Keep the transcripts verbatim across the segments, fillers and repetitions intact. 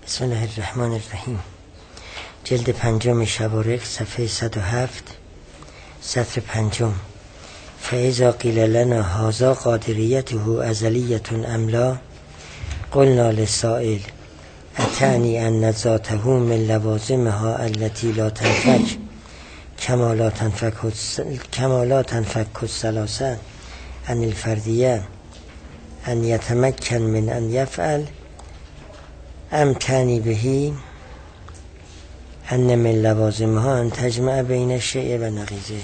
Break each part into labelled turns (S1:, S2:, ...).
S1: بسم الله الرحمن الرحیم. جلد پنجم شوارق صفحه صد و هفت سطر پنجم. فاذا قیل لنا هذا قادریته ازلیة ام لا قلنا للسائل اتعنی ان ذاته من لوازمها التي لا تنفك كما لا تنفك كما لا تنفك الثلاثه عن الفردیه ان يتمكن من ان يفعل ام تعنی بهی ان من لوازمها ان تجمع بین الشیء و نقیضه.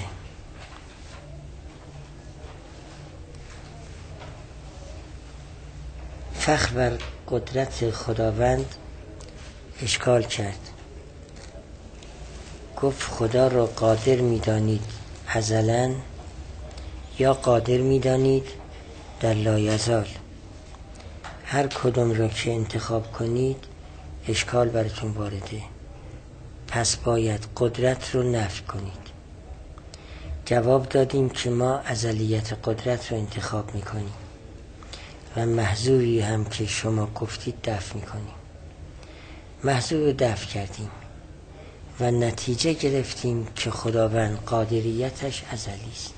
S1: فخر بر قدرت خداوند اشکال کرد. گفت خدا را قادر می‌دانید ازلاً یا قادر می‌دانید در لایزال؟ هر کدوم را که انتخاب کنید اشکال براتون وارده، پس باید قدرت رو نفی کنید. جواب دادیم که ما ازلیت قدرت رو انتخاب میکنیم و محظوری هم که شما گفتید دفع میکنیم. محظور رو دفع کردیم و نتیجه گرفتیم که خداوند قادریتش ازلی است.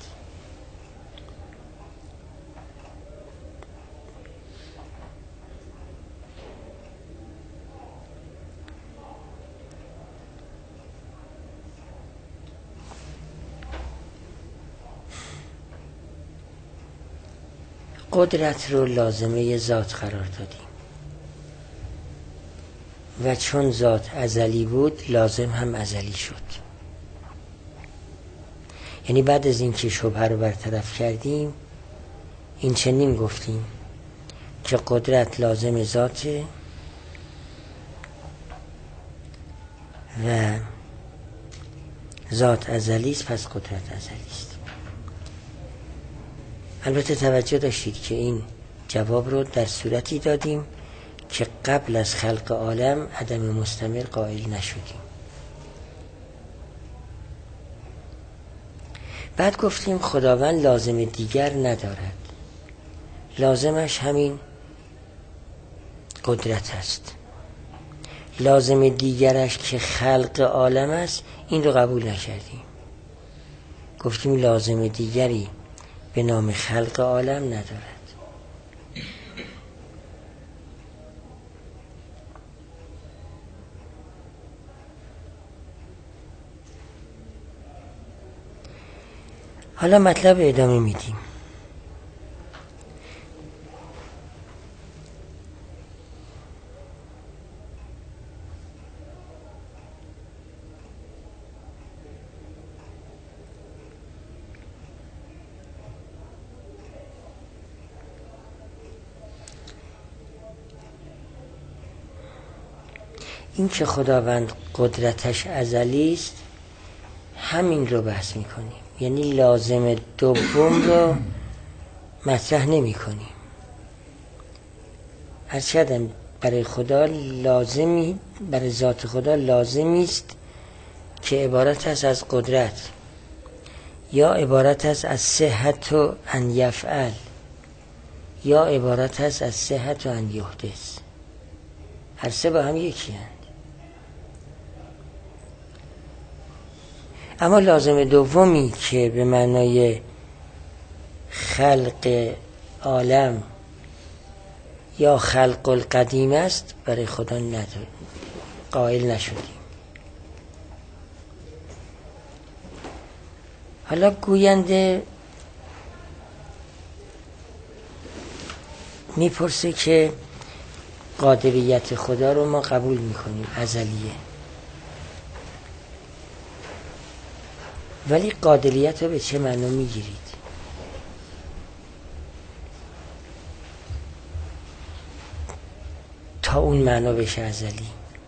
S1: قدرت رو لازمه ذات قرار دادیم و چون ذات ازلی بود لازم هم ازلی شد. یعنی بعد از این که شبهه رو برطرف کردیم این چنین گفتیم که قدرت لازم ذاته و ذات ازلی است، پس قدرت ازلی است. البته توجه داشتید که این جواب رو در صورتی دادیم که قبل از خلق عالم عدم مستمر قائل نشدیم. بعد گفتیم خداوند لازم دیگر ندارد، لازمش همین قدرت است. لازم دیگرش که خلق عالم است این رو قبول نکردیم. گفتیم لازم دیگری به نام خلق عالم ندارد. حالا مطلب ادامه میدیم. این که خداوند قدرتش ازلی است همین رو بحث میکنیم، یعنی لازم دوم رو مطرح نمی کنیم. هر چقدر برای خدا لازمی، برای ذات خدا لازمی است که عبارت است از قدرت یا عبارت است از صحت و ان یفعل یا عبارت است از صحت و ان یحدث. هر سه با هم یکی هست. اما لازم دومی که به معنای خلق عالم یا خلق القدیم است برای خدا نداریم، قائل نشدیم. حالا گوینده میپرسه که قادریت خدا رو ما قبول میکنیم ازلیه، ولی قادریت رو به چه معنا میگیرید؟ تا اون معنا بشه ازلی.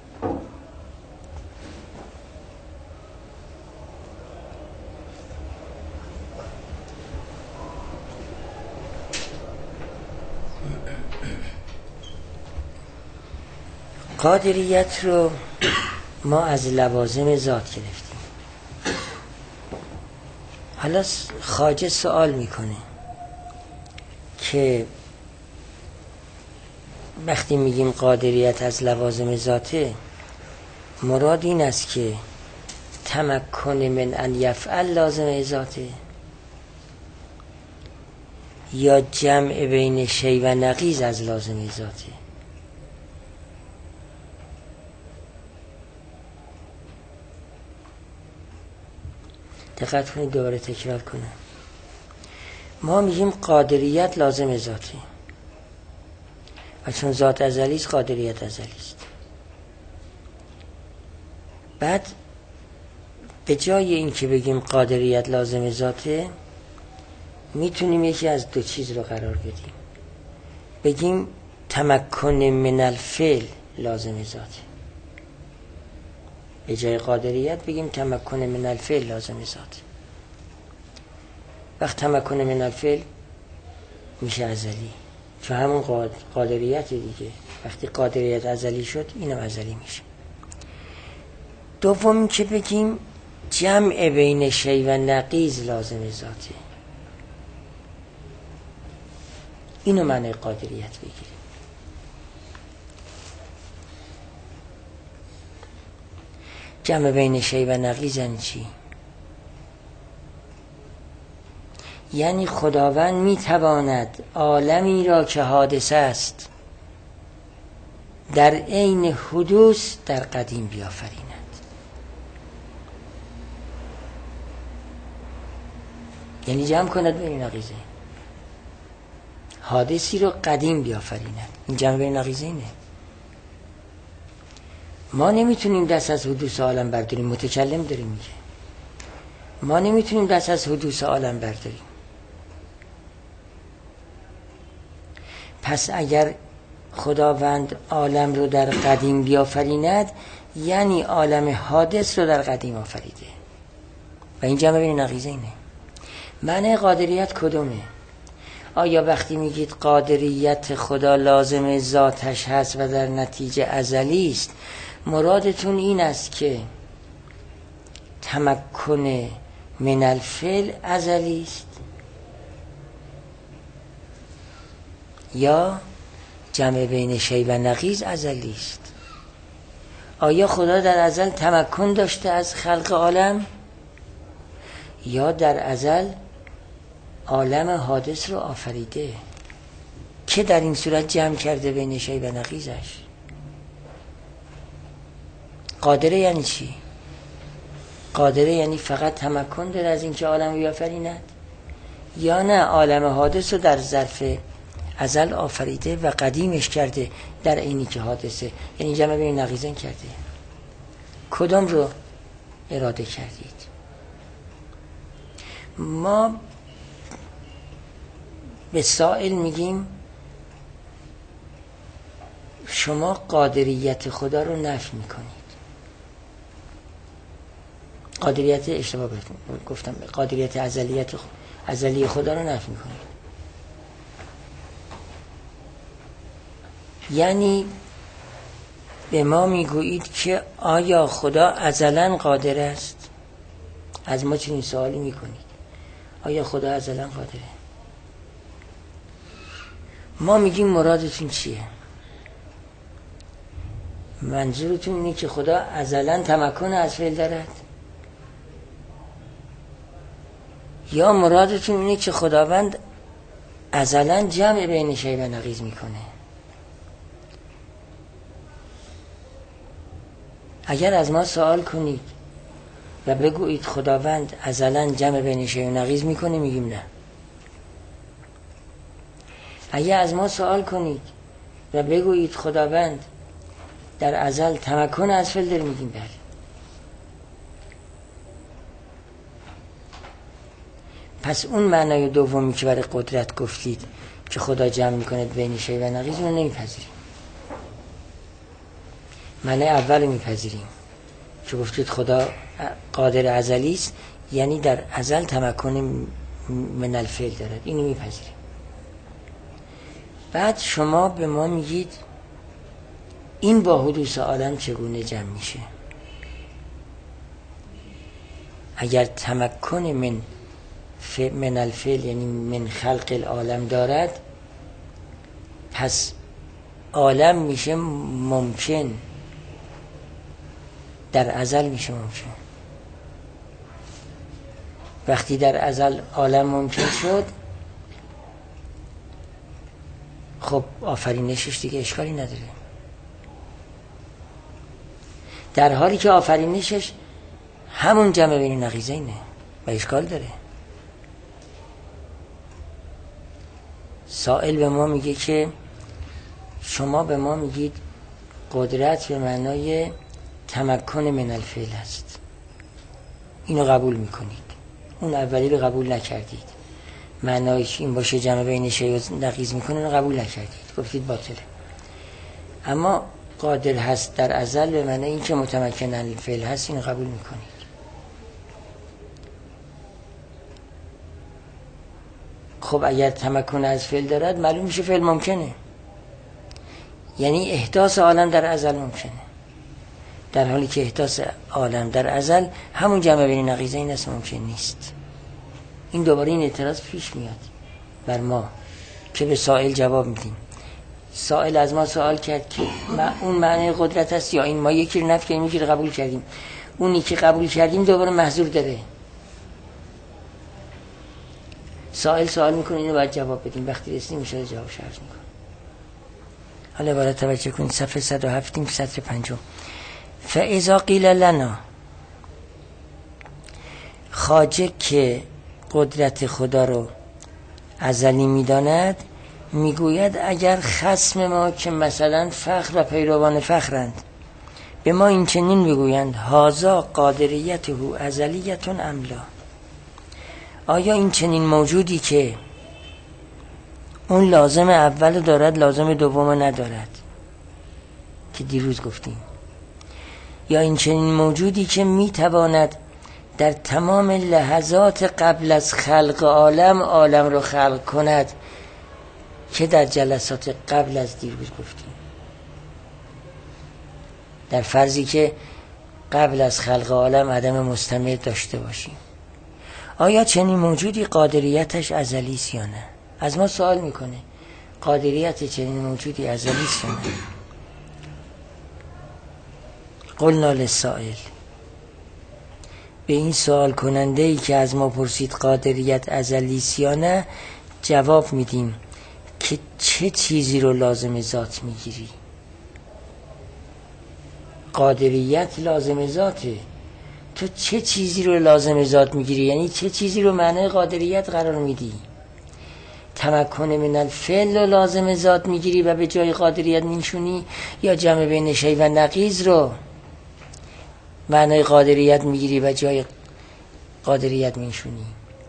S1: قادریت رو ما از لوازم ذات گرفتیم. حالا خواجه سوال میکنه که وقتی میگیم قادریت از لوازم ذاته، مراد این است که تمکن من ان یفعل لازم ذاته یا جمع بین شی و نقیض از لازم ذاته. دقت کنید، دوباره تکرار کنم. ما میگیم قادریت لازم ذاته و چون ذات ازلی است قادریت ازلی است. بعد به جای این که بگیم قادریت لازم ذاته، میتونیم یکی از دو چیز رو قرار بدیم. بگیم تمکن من الفعل لازم ذاته، به جای قادریت بگیم تمکن من الفعل لازم ذاته. وقت تمکن من الفعل میشه ازلی، چون همون قادریت دیگه. وقتی قادریت ازلی شد اینم ازلی میشه. دوم که بگیم جمع بین شی و نقیض لازم ذاته، اینو معنی قادریت بگیریم. جمع بین شی و نقیض یعنی چی؟ یعنی خداوند میتواند عالمی را که حادثه است در عین حدوث در قدیم بیافریند. یعنی جمع کند بین نقیضه، حادثی رو قدیم بیافریند. این جمع بین نقیضه اینه. ما نمیتونیم دست از حدوث عالم برداریم، متکلم داریم میگه. ما نمیتونیم دست از حدوث عالم برداریم. پس اگر خداوند عالم رو در قدیم بیافریند، یعنی عالم حادث رو در قدیم آفریده و این جمع بین نقیضه اینه. معنی قادریت کدومه؟ آیا وقتی میگید قادریت خدا لازم ذاتش هست و در نتیجه ازلی است، مرادتون این است که تمکن من الفعل ازلی است یا جمع بین شی و نقیض ازلی است؟ آیا خدا در ازل تمکن داشته از خلق عالم یا در ازل عالم حادث رو آفریده که در این صورت جمع کرده بین شی و نقیضش؟ قادره یعنی چی؟ قادره یعنی فقط تمکن داره از اینکه عالم بیافریند یا نه عالم حادث رو در ظرف ازل آفریده و قدیمش کرده در اینی که حادثه، یعنی جمع بین نقیضین کرده؟ کدام رو اراده کردید؟ ما به سائل میگیم شما قادریت خدا رو نفی میکنید. قادریت اشتباه گفتم، قادریت ازلیت ازلی خدا رو نفی میکنید. یعنی به ما میگویید که آیا خدا ازلاً قادر است؟ از ما چنین سوالی میکنید، آیا خدا ازلاً قادره؟ ما میگیم مرادتون چیه؟ منظورتون اینه که خدا ازلاً تمکن از فعل دارد یا مرادتون اینه که خداوند ازلاً جمع بین شی و نقیض میکنه؟ اگر از ما سوال کنید و بگویید خداوند ازلاً جمع بین شی و نقیض میکنه، میگیم نه. اگر از ما سوال کنید و بگویید خداوند در ازل تمکن از فعل داره، میگیم بله. پس اون معنای دومی که برای قدرت گفتید که خدا جمع میکنه بین شی و نقیض، اون نمیپذیریم. معنای اول میپذیریم که گفتید خدا قادر ازلی است، یعنی در ازل تمکن من الفعل دارد، اینو میپذیریم. بعد شما به ما میگید این با حدوث عالم چگونه جمع میشه؟ اگر تمکن من من الفعل یعنی من خلق العالم دارد، پس عالم میشه ممکن، در ازل میشه ممکن. وقتی در ازل عالم ممکن شد، خب آفرینشش دیگه اشکالی نداره. در حالی که آفرینشش همون جمع بین نقیضینه و اشکال داره. سائل به ما میگه که شما به ما میگید قدرت به معنای تمکن من الفعل هست، اینو قبول میکنید، اون اولی رو قبول نکردید، معنایش این باشه جمع بین شیء نقیض میکنه، اینو قبول نکردید، گفتید باطله. اما قادر هست در ازل به معنای این که متمکن الفعل هست، اینو قبول میکنید. خب اگر تمکن از فعل دارد معلوم میشه فعل ممکنه، یعنی احداث عالم در ازل ممکنه، در حالی که احداث عالم در ازل همون جمع بین نقیضین است ممکن نیست. این دوباره این اعتراض پیش میاد بر ما که به سائل جواب میدیم. سائل از ما سوال کرد که اون معنی قدرت است یا این؟ ما یکی رو نفی کردیم، یکی رو قبول کردیم. اونی که قبول کردیم دوباره محظور داره. سائل سوال میکنه، اینو باید جواب بدیم. وقتی رسیدیم میشه جواب شرط میکنه. حالا باید توجه کنید صفحه صد و هفت سطر پنجم. فاذا قیل لنا، خواجه که قدرت خدا رو ازلی میداند میگوید اگر خصم ما که مثلا فخر و پیروان فخرند به ما این چنین بگویند هازا قادریته ازلیتون ام لا، آیا این چنین موجودی که اون لازم اول دارد لازم دوم ندارد که دیروز گفتیم، یا این چنین موجودی که میتواند در تمام لحظات قبل از خلق عالم عالم رو خلق کند که در جلسات قبل از دیروز گفتیم، در فرضی که قبل از خلق عالم عدم مستمر داشته باشیم، آیا چنین موجودی قادریتش ازلی است یا نه؟ از ما سوال میکنه قادریت چنین موجودی ازلی است یا نه؟ قلنا للسائل، به این سوال کننده ای که از ما پرسید قادریت ازلی است یا نه جواب میدیم که چه چیزی رو لازم ذات میگیری؟ قادریت لازم ذاته، تو چه چیزی رو لازم ذات میگیری؟ یعنی چه چیزی رو معنای قادریت قرار میدی؟ تمکن من الفعل رو لازم ذات میگیری و به جای قادریت میشونی، یا جمع بین شیء و نقیض رو معنای قادریت میگیری و جای قادریت میشونی؟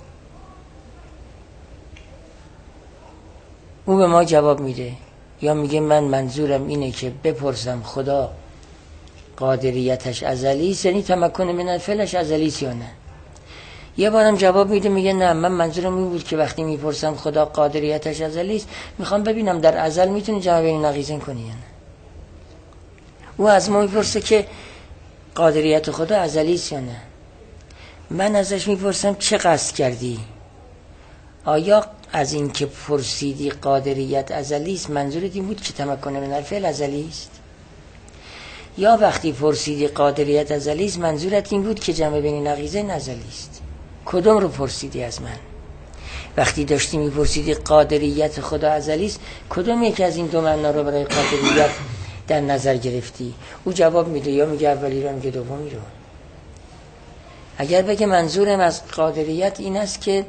S1: او به ما جواب میده، یا میگه من منظورم اینه که بپرسم خدا قادریتش ازلی است، یعنی تمکن من الفعلش ازلی است یا نه؟ یه بارم جواب میده میگه نه، من منظورم این بود که وقتی میپرسم خدا قادریتش ازلی است میخوام ببینم در ازل میتونی جمع بین نقیضین کنی یا نه. او از ما میپرسه که قادریت خدا ازلی است یا نه. من ازش میپرسم چه قصد کردی؟ آیا از این که پرسیدی قادریت ازلی است منظورت این بود که تمکن من الفعل ازلی است؟ یا وقتی پرسیدی قادریت ازلی است منظورت این بود که جمع بین نقیضین ازلی است؟ کدوم رو پرسیدی از من؟ وقتی داشتی میپرسیدی قادریت خدا ازلی است کدوم یکی از این دو معنا رو برای قادریت در نظر گرفتی؟ او جواب میده، یا میگه اولی رو میگه دومی رو. اگر بگه منظورم از قادریت این است که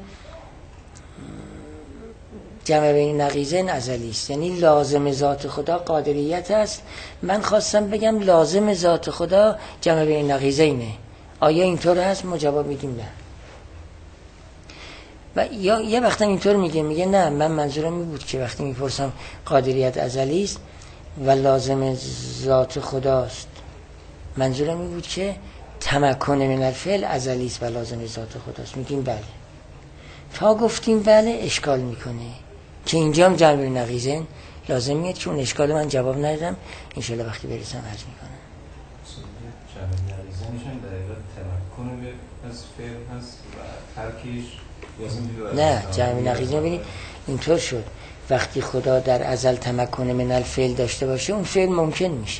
S1: جمع بین نقیضین ازلی است، یعنی لازم ذات خدا قادریت است، من خواستم بگم لازم ذات خدا جمع بین نقیضینه، آیا اینطور هست؟ ما جواب میدیم نه. و یا یه وقتا اینطور میگه میگه نه، من منظورم این بود که وقتی میپرسم قادریت ازلی است و لازم ذات خداست منظورم این بود که تمکن من الفعل ازلی است و لازم ذات خداست. میگیم بله. تا گفتیم بله اشکال میکنه که اینجا هم جمع بین نقیضین لازم میاد که اون اشکال من جواب ندادم، انشالله وقتی برسم عرض میکنم.
S2: جمع بین نقیضینشون در واقع تمکن از فعل هست و ترکش
S1: نه جمع نقیضه ببینید اینطور شد وقتی خدا در ازل تمکن من الفعل داشته باشه اون فعل ممکن میشه،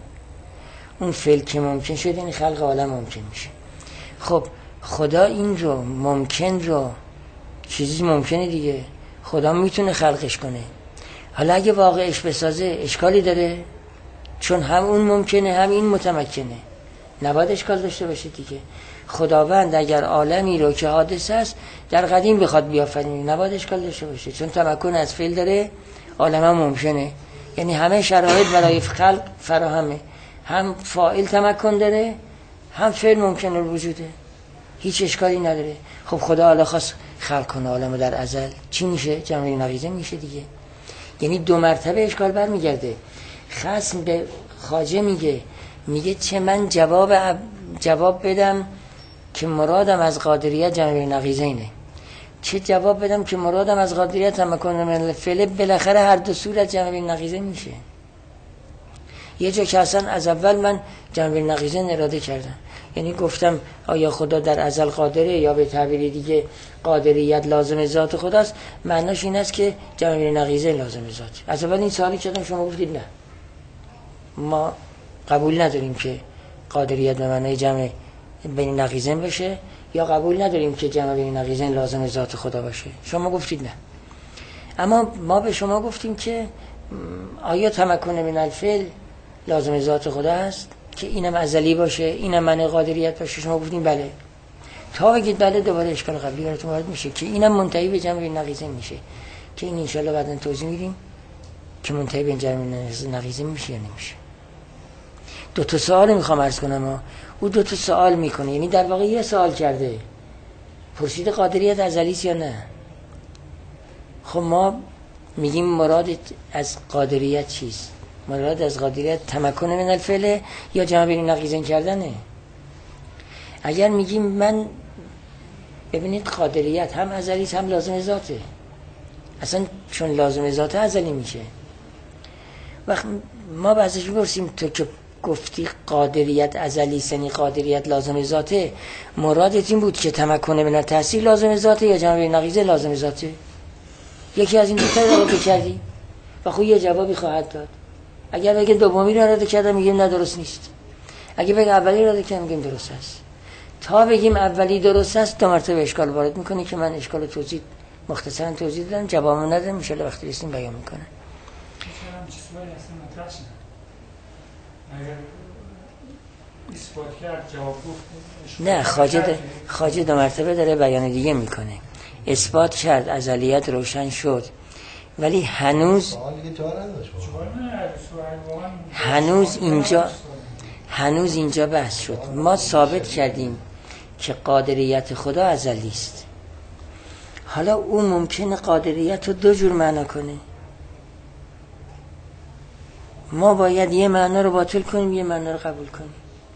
S1: اون فعل که ممکن شد این خلق عالم ممکن میشه. خب خدا این رو ممکن رو چیزی ممکنه دیگه خدا میتونه خلقش کنه. حالا اگه واقعش بسازه اشکالی داره؟ چون هم اون ممکنه هم این متمکنه، نباید اشکال داشته باشه دیگه. خداوند اگر عالمی رو که حادث است در قدیم بخواد بیافرینه نباید اشکال داشته باشه، چون تمکن از فعل داره، عالم هم ممکنه. یعنی همه شرایط برای خلق فراهمه، هم فاعل تمکن داره هم فعل ممکنه وجوده، هیچ اشکالی نداره. خب خدا حالا خواست خلق کنه عالم در ازل، چی میشه؟ جمع نقیضه میشه دیگه. یعنی دو مرتبه اشکال برمیگرده. خصم به خواجه میگه میگه چه من جواب جواب بدم که مرادم از قادریت جمع نقیضه اینه، چه جواب بدم که مرادم از قادریت تمکن من الفعل، بالاخره هر دو صورت جمع نقیضه میشه. یه جا که اصلا از اول من جمع نقیضه اراده کردم، یعنی گفتم آیا خدا در ازل قادره، یا به تعبیر دیگه قادریت لازم ذات خداست، معناش این است که جمع نقیضه لازم ذات. از اول این سوالی کردم شما گفتید نه، ما قبول نداریم که قادریت به معنای جمع بین نقیضین بشه، یا قبول نداریم که جمع بین نقیضین لازم ذات خدا باشه. شما گفتید نه. اما ما به شما گفتیم که آیا تمکن من الفعل لازم ذات خدا است که اینم ازلی باشه اینم معنی قادریت باشه؟ شما گفتیم بله. تا بگید بله دوباره اشکال قبلی براتون وارد میشه که اینم منتهی به جمع بین نقیضین میشه، که این ان شاء الله بعداً توضیح میدیم که منتهی به جمع نقیضین میشه یا نمیشه. دو تا سوال میخوام عرض کنم. ها. او دو تا سوال میکنه، یعنی در واقع یه سوال کرده، پرسید قادریت ازلی است یا نه. خب ما میگیم مراد از قادریت چیست؟ مراد از قادریت تمکن من الفعل یا جمع بین نقیضین کردنه؟ اگر میگیم من ببینید قادریت هم ازلی است هم لازم ذاته، اصلا چون لازم ذاته ازلی میشه. وقت ما بعضیش میپرسیم تو که گفتی قادریت ازلی است یعنی قادریت لازم ذاته، مرادت این بود که تمکن من التحصیل لازم ذاته یا جمع بین نقیضه لازم ذاته؟ یکی از این دو تا رو کردی و خب یه جوابی خواهد داد. اگر بگه دومی رو اراده کردم میگیم نه درست نیست، اگه بگه اولی رو اراده کردم میگیم درست است. تا بگیم اولی درست است دو مرتبه اشکال وارد میکنه که من اشکال توضیح مختصرا توضیح دادم، جوابم ندادم، ان شاء الله وقتی رسیدیم بیان میکنه.
S2: اگر اثبات کرد جواب گفت
S1: نه، خواجه خواجه دو مرتبه داره بیان دیگه میکنه. اثبات کرد ازلیت روشن شد، ولی هنوز هنوز اینجا هنوز اینجا بحث شد. ما ثابت کردیم که قادریت خدا ازلی است. حالا او ممکنه قادریت رو دو جور معنا کنه، ما باید یه معنا رو باطل کنیم یه معنا رو قبول کنیم.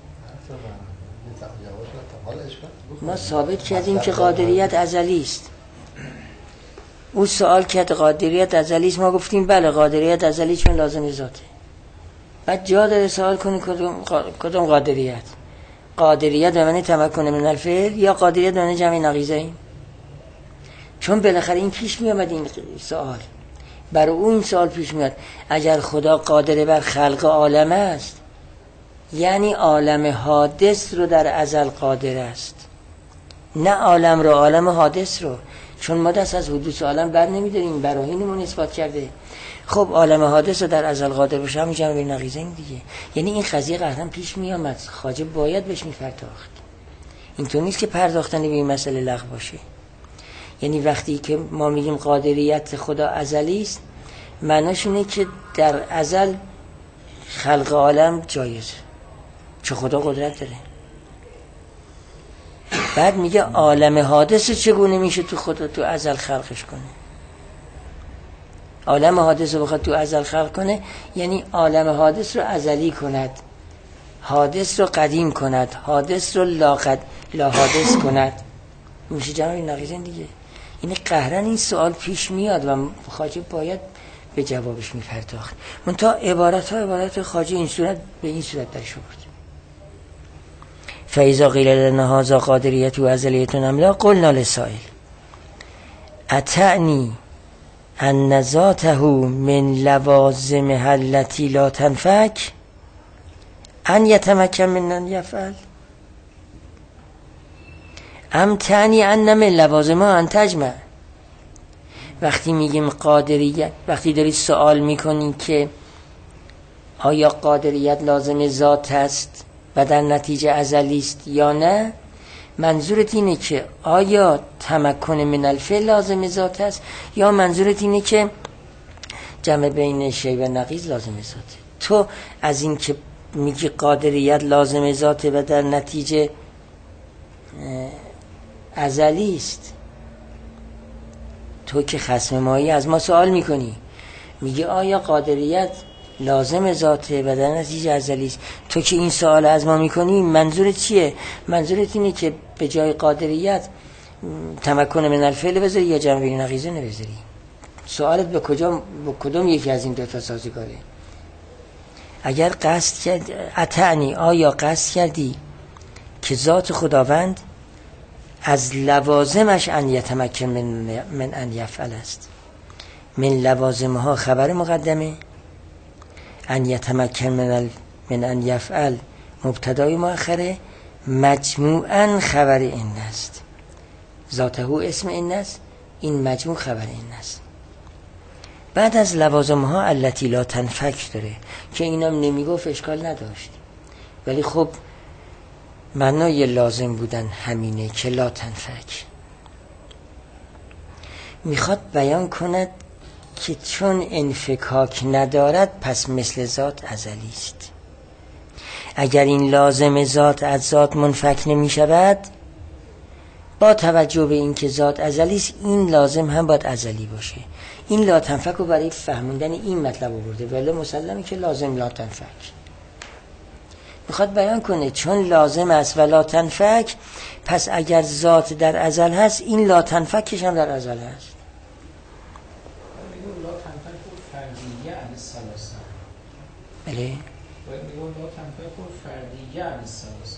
S1: ما ثابت کردیم که قادریت ازلی است. او سوال کرد قادریت ازلی است، ما گفتیم بله قادریت ازلی چون لازم ذاته. بعد جا داره سوال کنی کدوم کدوم قادریت؟ قادریت به معنی تمکن من الفعل یا قادریت به معنی جمع نقیضه؟ چون بالاخره این پیش می آمد این سوال، برای اون این سوال پیش میاد اگر خدا قادر بر خلق عالم است یعنی عالم حادث رو در ازل قادر است، نه عالم رو، عالم حادث رو، چون ما دست از حدوث عالم بر نمیداریم، براهینمون اثبات کرده. خب عالم حادث رو در ازل قادر باشه همین جمع بین نقیضین دیگه. یعنی این قضیه قطعا پیش می آمد، خواجه باید بهش میپرداخت. اینطور نیست که پرداختنی به این مسئله لغو باشه. یعنی وقتی که ما میگیم قادریت خدا ازلی است معناش اینه که در ازل خلق عالم جایزه چون خدا قدرت داره. بعد میگه عالم حادث چگونه میشه تو خدا تو ازل خلقش کنه؟ عالم حادث رو بخواد تو ازل خلق کنه یعنی عالم حادث رو ازلی کند، حادث رو قدیم کند، حادث رو لا قد لا حادث کند. میشه جمع نقیضین دیگه. یعنی قهرن این سوال پیش میاد و خواجه باید به جوابش میپرداخت. منتها عبارت ها عبارت خواجه این صورت به این صورت درش آورد. فاذا قیل لنا هذا قادریت و ازلیت ام لا قلنا للسائل. اتعنی ان ذاته من لوازم التي لا تنفک ان یتمکن من ان یفعل ام تعنی ان من لوازمها ان تجمع. وقتی میگیم قادریت، وقتی داری سوال میکنی که آیا قادریت لازم ذات است و در نتیجه ازلی است یا نه، منظورت اینه که آیا تمکن من الفعل لازم ذات است یا منظورت اینه که جمع بین شی و نقیض لازم ذاته؟ تو از این که میگی قادریت لازم ذاته و در نتیجه ازلی است، تو که خصم مایی از ما سوال میکنی، میگی آیا قادریت لازم ذاته و در نتیجه ازلی است، تو که این سوال از ما میکنی منظورت چیه؟ منظورت اینه که به جای قادریت تمکن من الفعل بذاری یا جمع بین نقیض نبذاری؟ سوالت به کجا، به کدوم یکی از این دو تا سازگاره؟ اگر قصد کرد اتعنی، آیا قصد کردی که ذات خداوند از لوازمش ان یتمکن من, من ان یفعل است. من لوازمها خبر مقدمه، ان یتمکن من, ال... من ان یفعل مبتدای مؤخره، مجموعاً خبر این است. ذاته اسم این است، این مجموع خبر این است. بعد از لوازمها التی لا تنفک داره که اینم نمیگفت اشکال نداشت، ولی خب معنای لازم بودن همینه که لا تنفک. میخواد بیان کند که چون انفکاک ندارد پس مثل ذات ازلی است. اگر این لازم ذات از ذات منفک نمی شود، با توجه به این که ذات ازلی است، این لازم هم باید ازلی باشه. این لا تنفک رو برای فهموندن این مطلب آورده، ولی مسلمه که لازم لا تنفک. میخواد بیان کنه چون لازم است و لا تنفک، پس اگر ذات در ازل هست، این لا تنفکش هم در ازل هست.
S2: میگم لا تنفک و فردیه عن الثلاثه.
S1: بله.
S2: میگم لا تنفک و فردیه عن الثلاثه.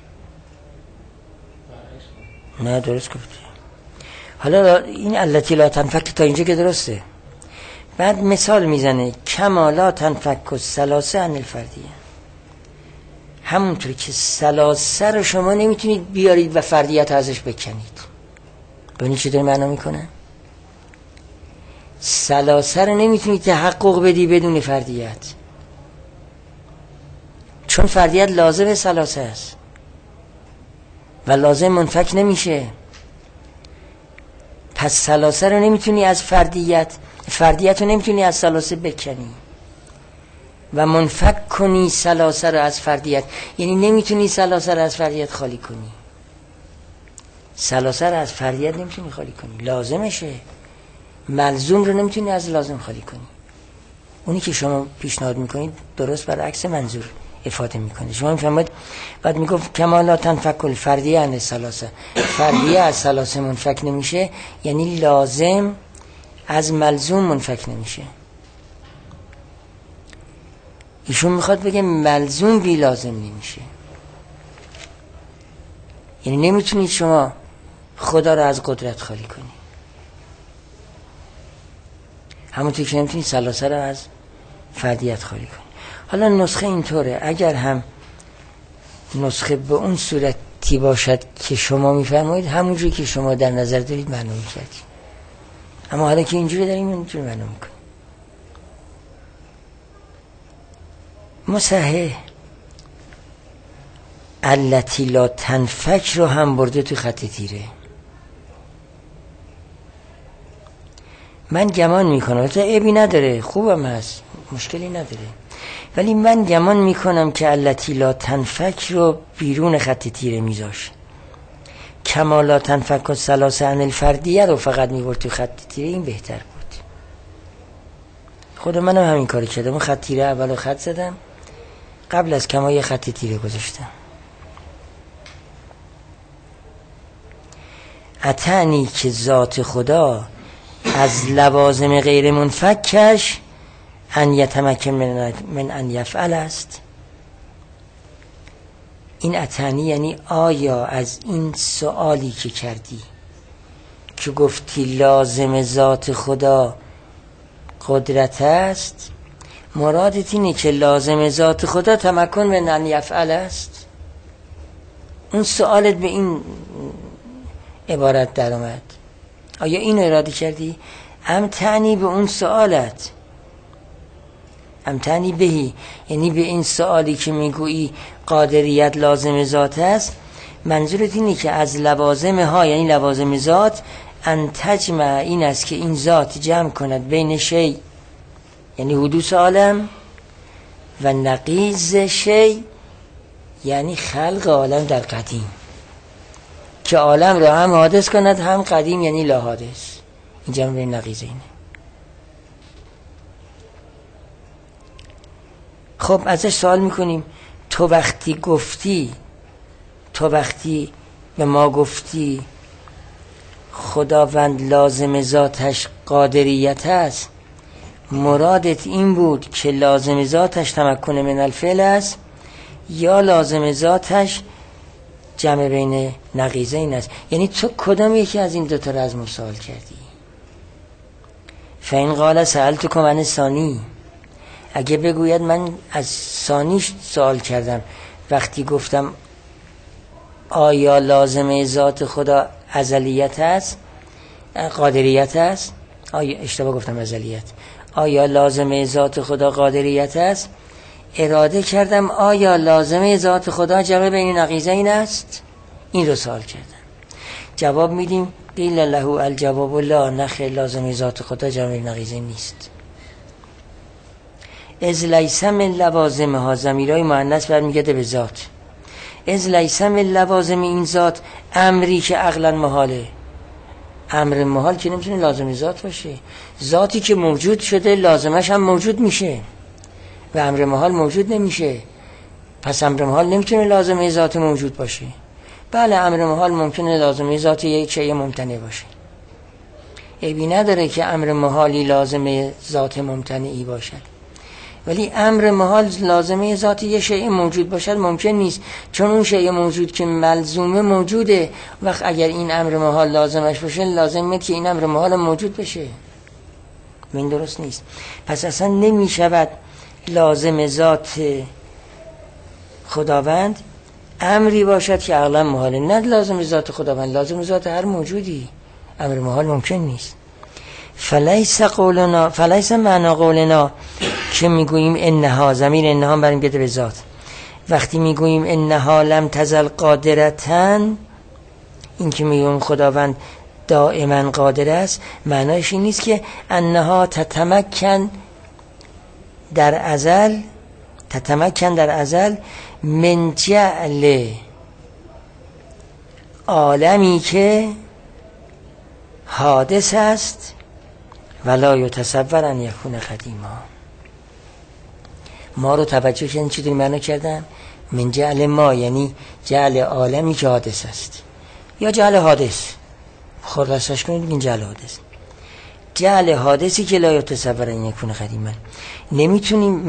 S1: نه درست گفتی. حالا این التی لا تنفک تا اینجا که درسته. بعد مثال میزنه کما لا تنفک و ثلاثه عن الفردیه. همونطوری که ثلاثه رو شما نمیتونید بیارید و فردیت ازش بکنید. ببینید چی داره معنا میکنه؟ ثلاثه رو نمیتونید تحقق بدی بدون فردیت، چون فردیت لازم ثلاثه است و لازم منفک نمیشه. پس ثلاثه رو نمیتونی از فردیت، فردیت رو نمیتونی از ثلاثه بکنی و منفک کنی ثلاثه رو از فردیت، یعنی نمیتونی ثلاثه رو از فردیت خالی کنی. ثلاثه رو از فردیت نمیتونی خالی کنی، لازمشه. ملزوم رو نمیتونی از لازم خالی کنی. اونی که شما پیشنهاد میکنید درست برعکس منظور افاده میکنه. شما میفهمید بعد میگفت کما لا تنفک الفردیه عن ثلاثه، فردیه از ثلاثه منفک نمیشه، یعنی لازم از ملزوم منفک نمیشه. ایشون میخواد بگه ملزوم بی لازم نمیشه، یعنی نمیتونید شما خدا رو از قدرت خالی کنی، همونطور که نمیتونید ثلاثه رو از فردیت خالی کنی. حالا نسخه اینطوره، اگر هم نسخه به اون صورتی باشد که شما میفرمایید، همونجوری که شما در نظر دارید معنا میکردید، اما حالا که اینجوری داریم اینجوری معنا میکنیم. مصحح التی لا تنفک رو هم برده تو خط تیره. من گمان میکنم، البته عیبی نداره، خوبم هست، مشکلی نداره، ولی من گمان میکنم که التی لا تنفک رو بیرون خط تیره میذاش. کما لا تنفک و ثلاثه عن الفردیه رو فقط میبرد تو خط تیره، این بهتر بود. خود منم همین کاری کردم، من خط تیره اولو خط زدم، قبل از کما یه خط تیره گذاشتم. اتعنی که ذات خدا از لوازم غیر منفکش ان یتمکن من, من ان یفعل است. این اتعنی یعنی آیا از این سوالی که کردی که گفتی لازم ذات خدا قدرت است، مرادت اینه که لازم ذات خدا تمکن من ان یفعل است؟ اون سوالت به این عبارت در آمد، آیا اینو اراده کردی؟ ام تعنی به اون سوالت، ام تعنی بهی، یعنی به این سوالی که میگویی قادریت لازم ذات است، منظورت اینه که از لوازم ها، یعنی لوازم ذات، ان تجمع، این است که این ذات جمع کند بین شی، یعنی حدوث عالم، و نقیض شی، یعنی خلق عالم در قدیم، که عالم را هم حادث کند هم قدیم، یعنی لا حادث. این جمع بین نقیض اینه. خب ازش سوال میکنیم، تو وقتی گفتی تو وقتی به ما گفتی خداوند لازم ذاتش قادریت است، مرادت این بود که لازم ذاتش تمکن من الفعل است، یا لازم ذاتش جمع بین نقیضین است؟ یعنی تو کدام یکی از این دوتا را از ما سوال کردی؟ فین قال سألتکم عن الثانی، اگه بگوید من از ثانیش سوال کردم، وقتی گفتم آیا لازم ذات خدا ازلیت است، قادریت است، آیا اشتباه گفتم ازلیت، آیا لازم ذات خدا قادریت است، اراده کردم آیا لازم ذات خدا جمع بین نقیضین است؟ این رو سوال کردم. جواب میدیم قیل له الجواب لا، نخیر، لازم ذات خدا جمع بین نقیضین نیست. از لیس من لوازم ها، ضمیرای مؤنث برمیگرده به ذات. از لیس من لوازم این ذات امری که عقلا محاله، امر محال که نمیتونه لازم ذات باشه، ذاتی که موجود شده لازمش هم موجود میشه و امر محال موجود نمیشه، پس امر محال نمیتونه لازمه ذات موجود باشه. بله امر محال ممکنه لازمه ذات یک شیء ممتنع باشه، عیبی نداره که امر محالی لازمه ذات ممتنعی باشد، ولی امر محال لازمه ذات یک شیء موجود باشد ممکن نیست، چون اون شیء موجود که ملزومه موجوده. وقت اگر این امر محال لازمش باشه، لازمه که این امر محال موجود بشه، این درست نیست. پس اصلا نمی شود لازم ذات خداوند امری باشد که عقلا محاله، نه لازم ذات خداوند، لازم ذات هر موجودی امر محال ممکن نیست. فلیس قولنا، فلیس معنا قولنا که میگوییم انها، ضمیر انها برمیگرده به ذات، وقتی میگوییم انها لم تزل قادرتن، این که میگوییم خداوند دائما قادر است، معنایش این نیست که انها تتمکن در ازل، تتمکن در ازل من جعل عالمی که حادث است ولا یتصور ان یکون قدیما. ما رو توجه کردن چی داری معنا کردن؟ من جعل ما، یعنی جعل عالمی که حادث است، یا جعل حادث، خلاصش کنید بگین جعل حادث، جعل حادثی که لا یتصور ان یکون قدیما. نمیتونیم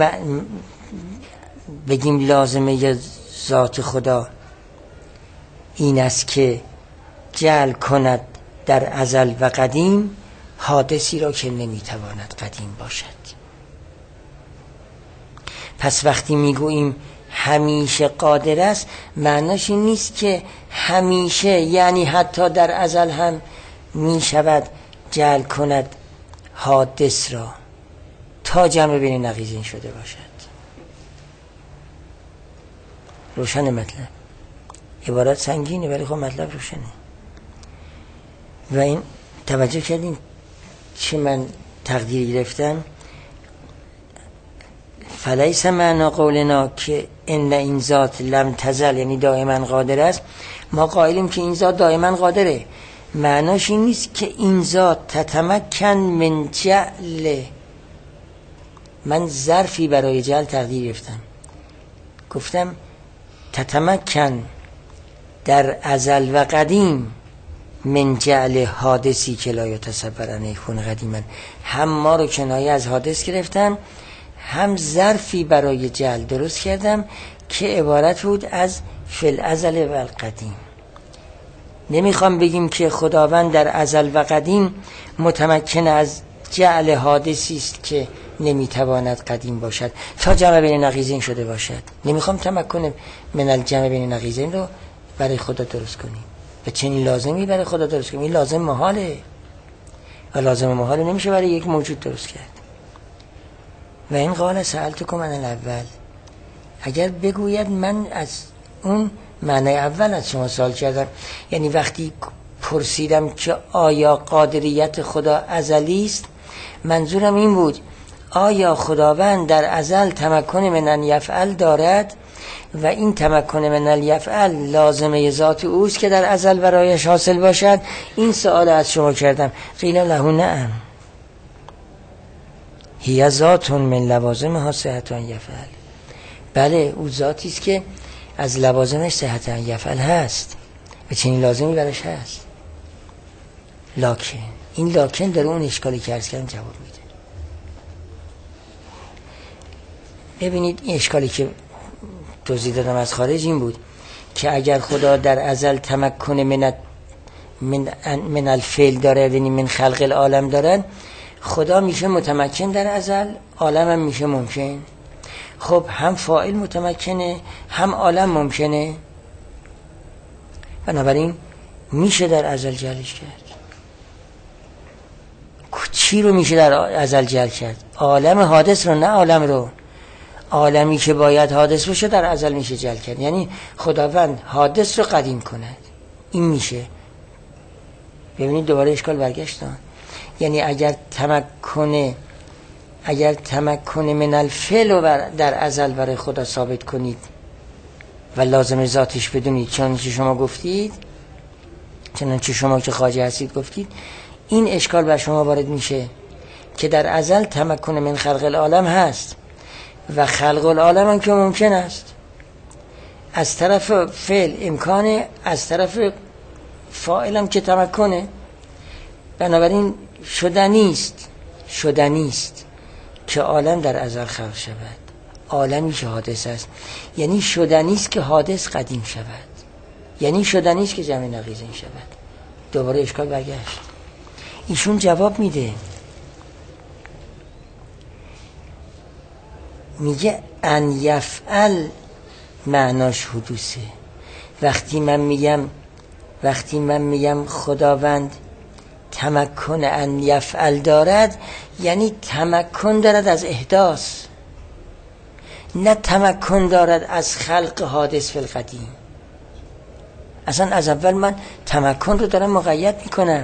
S1: بگیم لازمه ذات خدا این است که جعل کند در ازل و قدیم حادثی را که نمیتواند قدیم باشد. پس وقتی میگوییم همیشه قادر است، معناش این نیست که همیشه، یعنی حتی در ازل هم میشود جعل کند حادث را تا جمع بین نقیضین شده باشد. روشن مطلب، عبارت سنگینه ولی خب مطلب روشنه. و این توجه کردین چه من تقدیر گرفتم؟ فلیس معنا قولنا که ان این ذات لم تزل، یعنی دائما قادر است، ما قائلیم که این ذات دائما قادره، معناش این نیست که این ذات تتمکن من جعل. من ظرفی برای جعل تقدیر گرفتم، گفتم تتمکن در ازل و قدیم من جعل حادثی که لا یتصور ان یکون قدیما. هم ما رو کنایه از حادث گرفتم، هم ظرفی برای جعل درست کردم که عبارت بود از فی الازل و القدیم. نمیخوام بگیم که خداوند در ازل و قدیم متمکن از جعل حادثی است که نمیتواند قدیم باشد تا جمع بین نقیضین شده باشد. نمیخوام تمکن من الجمع بین نقیضین رو برای خدا درست کنیم و چنین لازمی برای خدا درست کنیم. این لازم محاله و لازم محاله نمیشه برای یک موجود درست کرد. و این قال سألتکم عن الاول، اگر بگوید من از اون معنی اول از شما سوال کردم، یعنی وقتی پرسیدم که آیا قادریت خدا ازلی است، منظورم این بود آیا خداوند در ازل تمکن من ان یفعل دارد و این تمکن من ان یفعل لازمه ذات اوست که در ازل برایش حاصل باشد. این سوال از شما کردم. قیل له نعم هی ذات من لوازمها صحت ان یفعل، بله او ذاتی است که از لوازمش صحت ان یفعل هست و چنین لازمی برش هست. لکن این لکن در اون اشکالی که عرض کردم جواب میده. ببینید این اشکالی که توضیح دادم از خارج این بود که اگر خدا در ازل تمکن من من من الفعل داره، یعنی من خلق العالم دارن، خدا میشه متمکن در ازل، عالم هم میشه ممکن. خب هم فاعل متمکنه هم عالم ممکنه، بنابراین میشه در ازل جلش کرد. چی رو میشه در ازل جل کرد؟ عالم حادث رو، نه عالم رو. عالمی که باید حادث بشه در ازل میشه جل کرد، یعنی خداوند حادث رو قدیم کند. این میشه. ببینید دوباره اشکال برگشت. یعنی اگر تمکن اگر تمکن من الفعل رو در ازل برای خدا ثابت کنید و لازم ذاتش بدونید، چنانچه شما گفتید، چنانچه شما که خواجه هستید گفتید، این اشکال بر شما وارد میشه که در ازل تمکن من خلق العالم هست و خلق العالم هم که ممکن است. از طرف فعل امکانه، از طرف فاعل هم که تمکنه. بنابراین شدنیست شدنیست که عالم در ازل خلق شود، عالمی که حادث است. یعنی شدنیست که حادث قدیم شود، یعنی شدنیست که جمع نقیضین شود. دوباره اشکال برگشت. ایشون جواب میده، میگه ان یفعل معناش حدوثه. وقتی من میگم وقتی من میگم خداوند تمکن ان یفعل دارد، یعنی تمکن دارد از احداث، نه تمکن دارد از خلق حادث فی القدیم. اصلا از اول من تمکن رو دارم مقید میکنم.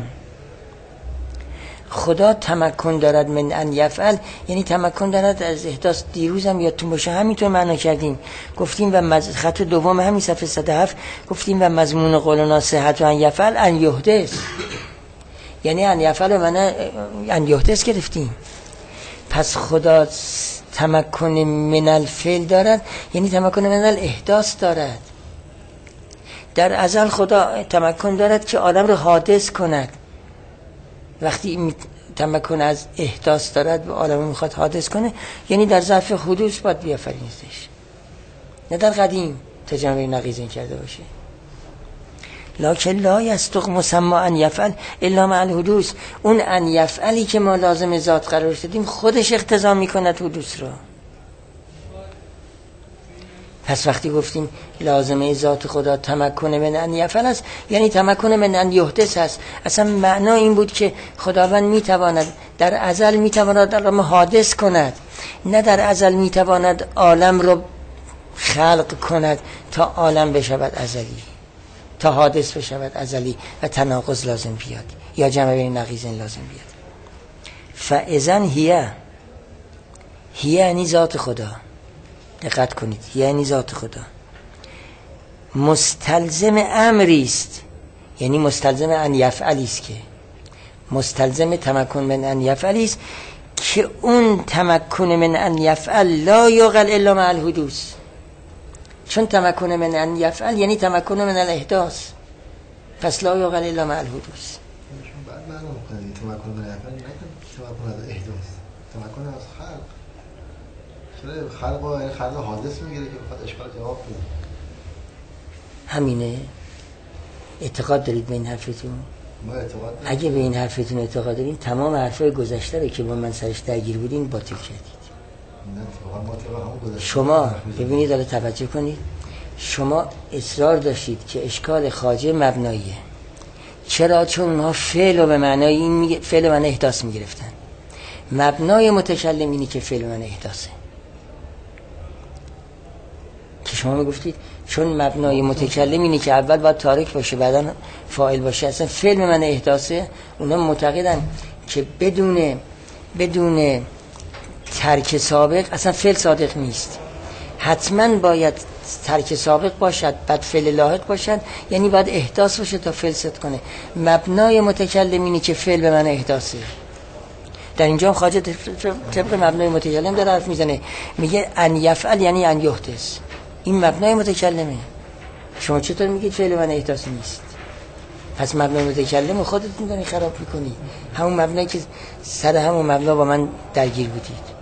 S1: خدا تمکن دارد من ان یفعل، یعنی تمکن دارد از احداث. دیروزم یادتون باشه همینطور معنا کردیم، گفتیم و مز... خط دوم همین صفحه صد و هفت گفتیم و مضمون قولنا صحت و ان یفعل ان یحدث، یعنی ان یفعل و من ان یحدث گرفتیم. پس خدا تمکن من الفعل دارد، یعنی تمکن من الاحداث دارد. در ازل خدا تمکن دارد که عالم رو حادث کند. وقتی تمکن از احداث دارد و عالم میخواد حادث کنه، یعنی در ظرف حدوث باید بیافرینیدش، نه در قدیم تا جمع نقیضین کرده باشه. لکن لا یصدق مسمى ان یفعل الا مع الحدوث. اون ان یفعلی که ما لازم ذات قرار دادیم خودش اقتضا میکند حدوث رو. پس وقتی گفتیم لازمه ذات خدا تمکن من ان یفعل است، یعنی تمکن من ان یحدث است. اصلا معنا این بود که خداوند میتواند در ازل میتواند عالم حادث کند، نه در ازل میتواند عالم رو خلق کند تا عالم بشود ازلی، تا حادث بشود ازلی و تناقض لازم بیاد یا جمع بین نقیضین لازم بیاد. فاذن هیه هیه یعنی ذات خدا. دقت کنید، یعنی ذات خدا مستلزم امری است، یعنی مستلزم ان یفعلی است، که مستلزم تمکن من ان یفعلی است که اون تمکن من ان یفعل لا یعقل الا مع الحدوث. چون تمکن من ان یفعل یعنی تمکن من الاحداث، پس لا یعقل الا مع الحدوث.
S3: بعد معنا می‌کنید تمکن من یفعل نه تمکن از احداث، تمکن از خلق. چرا خلق و خلق حادث میگیره که بخواد اشکال جواب بده؟
S1: همینه. اعتقاد دارید به این حرفتون؟
S3: ما اعتقاد
S1: اگه به این حرفتون اعتقاد دارید تمام حرفای گذشته رو که با من سرش درگیر بودین باطل کردید. شما ببینید داره توجه کنید، شما اصرار داشتید که اشکال خواجه مبناییه. چرا؟ چون ما فعل و به معنای این میگه، فعل من احداث میگرفتن. مبنای متکلم اینی که فعل من احداثه، که شما میگفتید چون مبنای متکلم اینی که اول باید تارک باشه بعدا فاعل باشه، اصلا فعل من احداثه. اونا معتقدن که بدون بدون ترک سابق اصلا فعل صادق نیست، حتما باید ترک سابق باشد بعد فعل لاحق باشد، یعنی باید احداث باشه تا فعل صدق کنه. مبنای متکلم اینی که فعل به من احداثه. در اینجا خواجه طبق مبنای متکلم داره حرف میزنه، میگه ان یفعل یعنی ان یحدث، این مبنای متکلمه. شما چطور میگید فعل من احداث نیست؟ پس مبنای متکلم خودتون دارین خراب میکنی، همون مبنایی که سر همون مبنا با من درگیر بودید.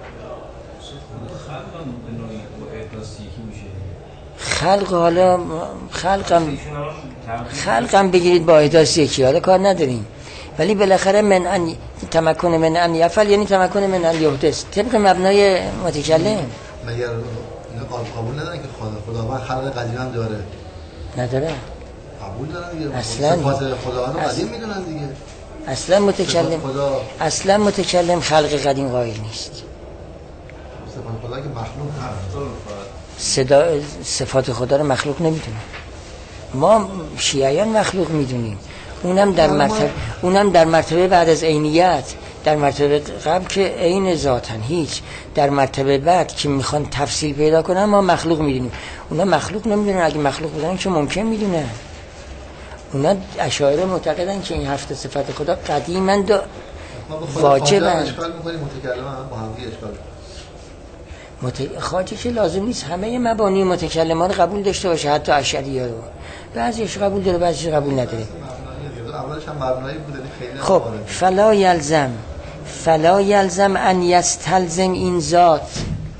S1: خلق حالا خلقم خلقم بگیرید با احداث یکی، حالا کار نداریم، ولی بالاخره من ان تمکن من ان یفعل یعنی تمکن من ان یحدث طبق مبنای متکلم.
S3: مگر اینا قبول ندارن که خدا خداوند خلق قدیم هم داره؟
S1: نداره،
S3: قبول دارن دیگه.
S1: اصلا
S3: صفات خدا رو قدیم میدونن دیگه.
S1: اصلا متکلم خدا... اصلا متکلم خلق قدیم قائل نیست.
S3: صفات خدا که مخلوق
S1: صدا صفات خدا رو مخلوق نمیدونه. ما شیعیان مخلوق میدونیم، اونم در مرتبه اونم در مرتبه بعد از عینیت. در مرتبه قبل که عین ذاتن هیچ، در مرتبه بعد که میخوان تفصیل پیدا کنن ما مخلوق میدونیم، اونا مخلوق نمیدونن. اگه مخلوق بودن که ممکن میدونن. اونا اشاعره معتقدن که این هفت صفات خدا قدیما دا واجبن.
S3: اشکال میکنیم متکلم هم با هم دیگه اشکال
S1: مت... خواجه که لازم نیست همه مبانی متکلمان رو قبول داشته باشه، حتی اشعری ها رو بعضیش قبول داره بعضیش قبول نداره.
S3: اولش هم مبنایی بوده خیلی.
S1: خب فلا یلزم فلا یلزم ان یستلزم این ذات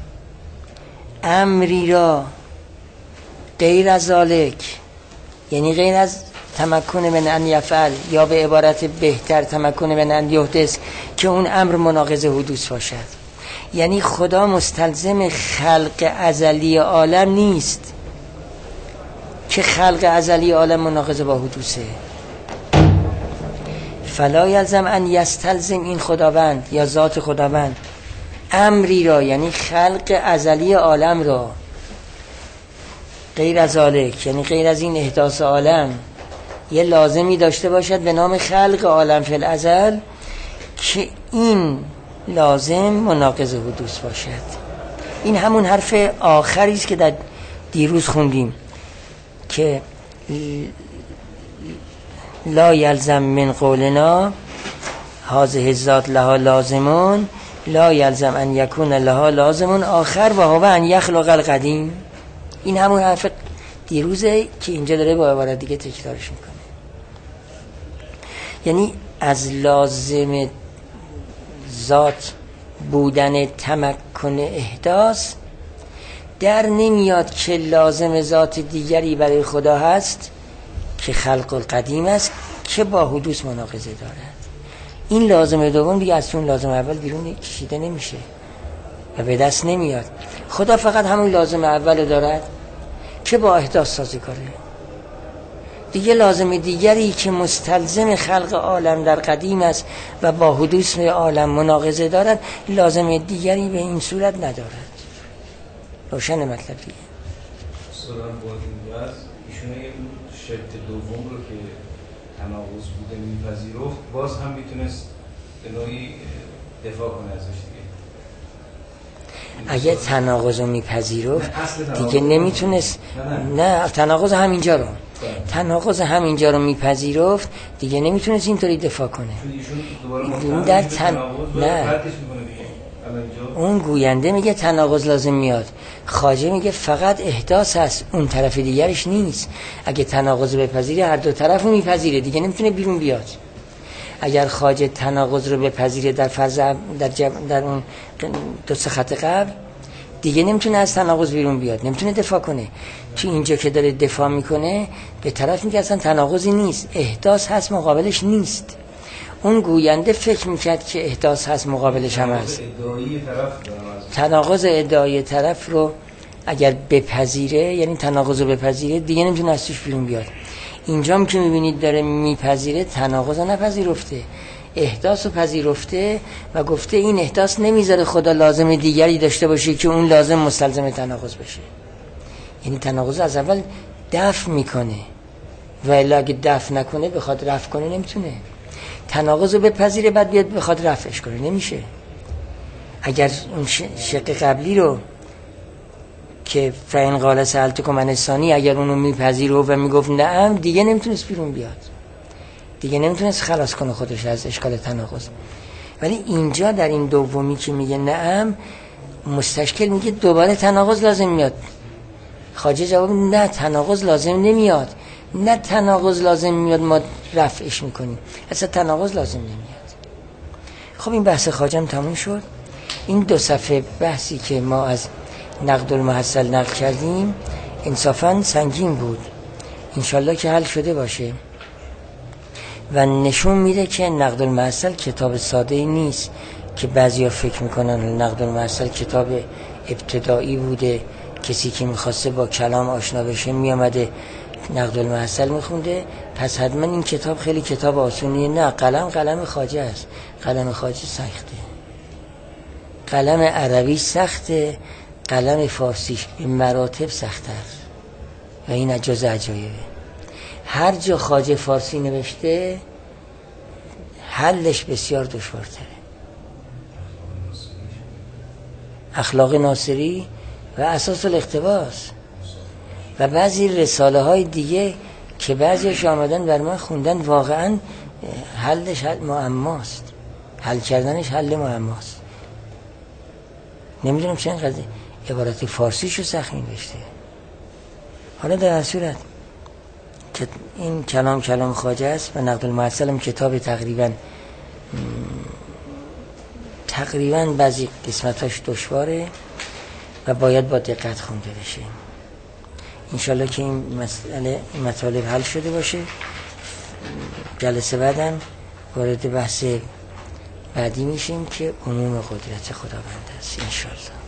S1: امری را غیر از ذالک، یعنی غیر از تمکن من ان یفعل، یا به عبارت بهتر تمکن من ان یحدث، که اون امر مناقض حدوث باشد. یعنی خدا مستلزم خلق ازلی عالم نیست که خلق ازلی عالم مناقض با حدوثه. فلا یلزم ان یستلزم این خداوند یا ذات خداوند امری را، یعنی خلق ازلی عالم را، غیر از ذالک یعنی غیر از این احداث عالم، یه لازمی داشته باشد به نام خلق عالم فی الازل که این لازم مناقض حدوث باشد. این همون حرف آخری است که در دیروز خوندیم که لا یلزم من قولنا هذه الذات لها لازمون لا یلزم ان یکون لها لازمون آخر و هو ان یخلق القدیم. این همون حرف دیروزه که اینجا داره با عبارت دیگه تکرارش میکنه. یعنی از لازم ذات بودن تمکن احداث در نمیاد که لازم ذات دیگری برای خدا هست که خلق القدیم است که با حدوث مناقضه دارد. این لازم دوم دیگه از اون لازم اول بیرون کشیده نمیشه و به دست نمیاد. خدا فقط همون لازم اول دارد که با احداث سازگاره. دیگه لازم دیگری که مستلزم خلق عالم در قدیم است و با حدوث عالم مناقضه دارد، لازم دیگری به این صورت ندارد. روشن مطلب دیگه.
S4: سلام با این واسه ایشون یه شرط دوم رو که تناقض بوده میپذیرفت، باز هم میتونست به نوعی دفاع کنه ازش دیگه.
S1: اگه تناقض رو میپذیرفت دیگه نمیتونست. نه تناقض همینجا رو تناقض همینجا رو میپذیرفت دیگه نمیتونست اینطوری دفاع کنه. این در تن... نه اون گوینده میگه تناقض لازم میاد، خواجه میگه فقط احداث هست، اون طرف دیگرش نیست. اگه تناقض بپذیره هر دو طرف رو میپذیره دیگه نمیتونه بیرون بیاد. اگر خواجه تناقض رو بپذیره در فرض در, جب... در اون دو سه خط قبل دیگه نمیتونه از تناقض بیرون بیاد، نمیتونه دفاع کنه. تو اینجا که داره دفاع میکنه به طرف میگه اصلا تناقضی نیست، احداث هست مقابلش نیست. اون گوینده فکر میکرد که احداث هست مقابلش هم هست. تناقض ادعای طرف رو اگر بپذیره، یعنی تناقض رو بپذیره، دیگه نمیتونه از توش بیرون بیاد. اینجام که میبینید داره میپذیره، تناقض رو نپذیرفته، احداث رو پذیرفته و گفته این احداث نمیذاره خدا لازم دیگری داشته باشه که اون لازم مستلزم تناقض بشه. یعنی تناقض از اول دفع میکنه و الا اگه دفع نکنه بخواد رفع کنه نمیتونه. تناقض رو بپذیره بعد بیاد بخواد رفعش کنه، نمیشه. اگر اون شق قبلی رو که فاین قال سألتکم عن الثانی اگر اونو میپذیره و میگفت نعم، دیگه نمیتونست بیرون بیاد، دیگه نمیتونست خلاص کنه خودش از اشکال تناقض. ولی اینجا در این دومی که میگه نعم، مستشکل میگه دوباره تناقض لازم میاد. خواجه جواب نه، تناقض لازم نمیاد، نه تناقض لازم میاد ما رفعش میکنیم، اصلا تناقض لازم نمیاد. خب این بحث خواجه هم تموم شد. این دو صفحه بحثی که ما از نقد المحصل نقل کردیم انصافاً سنگین بود، انشالله که حل شده باشه و نشون میده که نقد المحصل کتاب ساده ای نیست که بعضیا فکر میکنن نقد المحصل کتاب ابتدایی بوده، کسی که میخواسته با کلام آشنا بشه میامده نقد المحصل میخونده پس حتما این کتاب خیلی کتاب آسونیه. نه، قلم قلم خواجه است، قلم خواجه سخته، قلم عربی سخته، قلم فارسیش به مراتب سخت‌تر و این عجز عجایبه. هر جا خواجه فارسی نوشته حلش بسیار دشوارتره. اخلاق ناصری و اساس الاقتباس و بعضی رساله های دیگه که بعضیش آمدن بر من خوندن، واقعا حلش حل معماست، حل کردنش حل معماست. نمیدونم چه اینقدر عبارت فارسیشو سخت نوشته. حالا در هر صورت که این کلام کلام خواجه است و نقد المحصل هم کتاب تقریبا تقریبا بعضی قسمتاش دشواره و باید با دقت خونده بشه. انشالله که این مسئله این مطالب حل شده باشه. جلسه بعدم وارد بحث بعدی میشیم که عموم قدرت خداوند است انشالله.